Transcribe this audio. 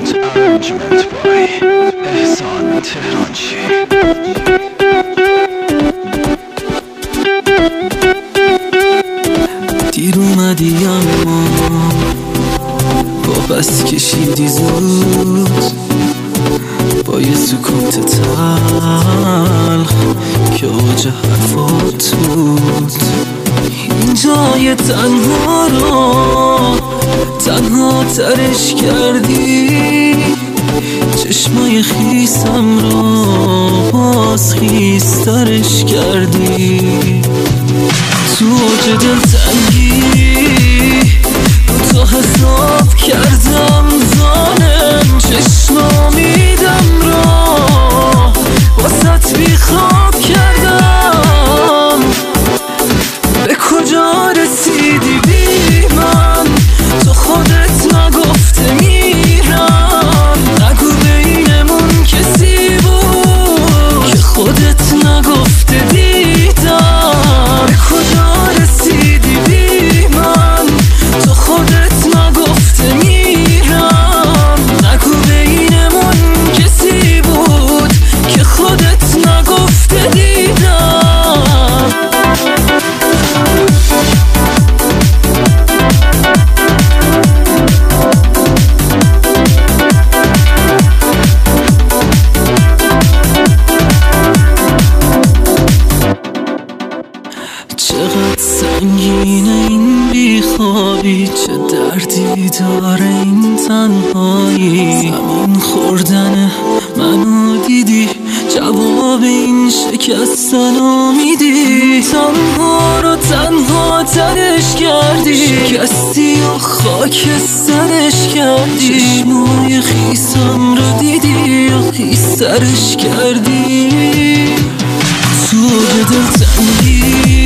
Arrangement by احسان تهرانچی. دیر اومدی اما با بس کشیدی زود، با یه سکوت تلخ که اوج حرفات بود. این جای تنها رو تنها ترش کردی، چشمای خیسم رو باز خیسترش کردی. تو اوج دلتنگی تو حساب کردم ظالم، چشم امیدم را واسط بیخواب کردم. به کجا رسیدی بی من؟ تو خودت نگفته میرم، نگو بینمون کسی بود که خودت نگفته دیدم. به کجا رسیدی بی من؟ تو خودت نگفته میرم، نگو بینمون کسی بود که خودت نگفته دیدم. چقدر سنگینه این بیخوابی، چه دردی داره این تنهایی. زمین خوردن منو دیدی، جواب این شکستن رو میدی. تنها رو تنها ترش کردی، شکستی و خاک سرش کردی. چشمای خیسم رو دیدی و خیسترش کردی. تو به دلتنگی